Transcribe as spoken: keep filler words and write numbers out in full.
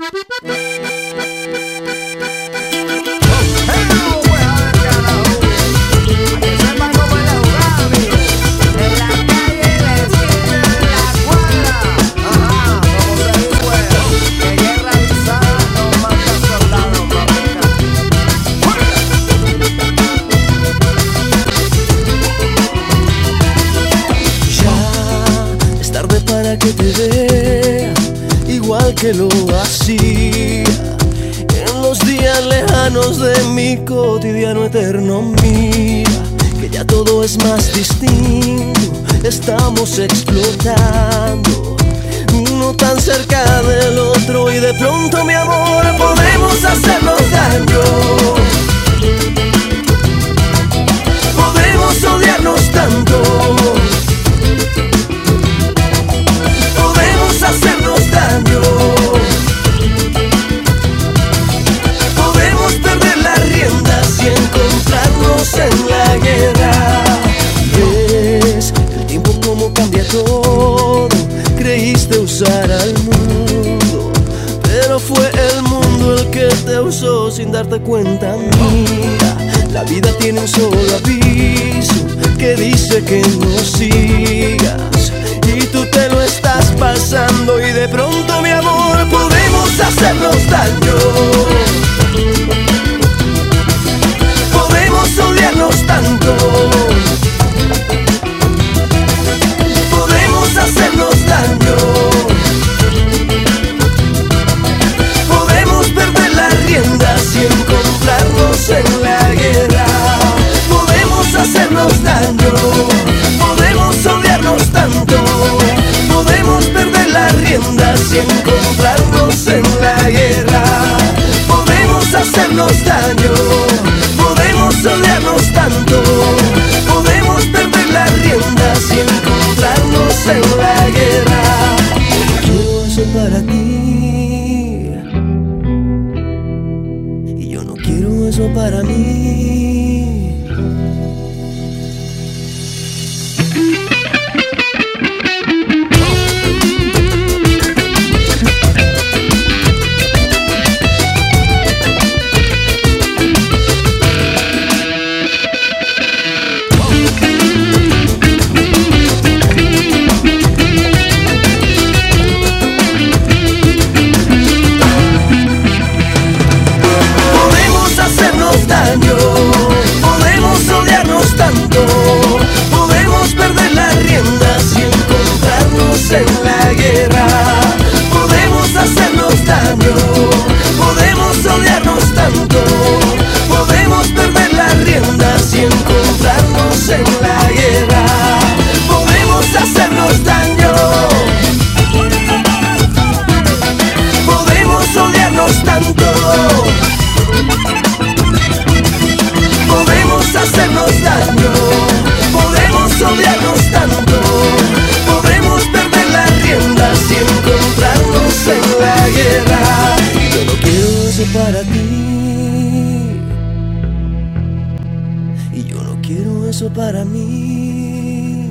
Que te vea igual que lo hacía en los días lejanos de mi cotidiano eterno. Mira que ya todo es más distinto, estamos explotando, uno tan cerca del otro, y de pronto, mi amor, podemos hacernos daño, podemos odiarnos tanto, hacernos daño, podemos perder las riendas y encontrarnos en la guerra. Ves el tiempo como cambia todo, creíste usar al mundo, pero fue el mundo el que te usó sin darte cuenta. Mira, la vida tiene un solo aviso que dice que no sigas, y tú te lo estás pasando, y de pronto, mi amor, podemos hacernos daño, podemos odiarnos tanto, podemos hacernos daño, podemos perder las riendas y encontrarnos en la guerra, podemos hacernos daño, podemos odiarnos tanto, podemos perder las riendas y encontrarnos en la guerra, podemos hacernos daño, podemos odiarnos tanto, podemos perder las riendas y encontrarnos en la guerra. Quiero eso para ti y yo no quiero eso para mí. Podemos odiarnos tanto, podemos perder las riendas y encontrarnos en la guerra, podemos hacernos daño, podemos odiarnos tanto, podemos perder las riendas y encontrarnos en la guerra, podemos hacernos daño, podemos odiarnos tanto, podemos hacernos daño, podemos odiarnos tanto, podemos perder las riendas y encontrarnos en la guerra. Yo no quiero eso para ti y yo no quiero eso para mí.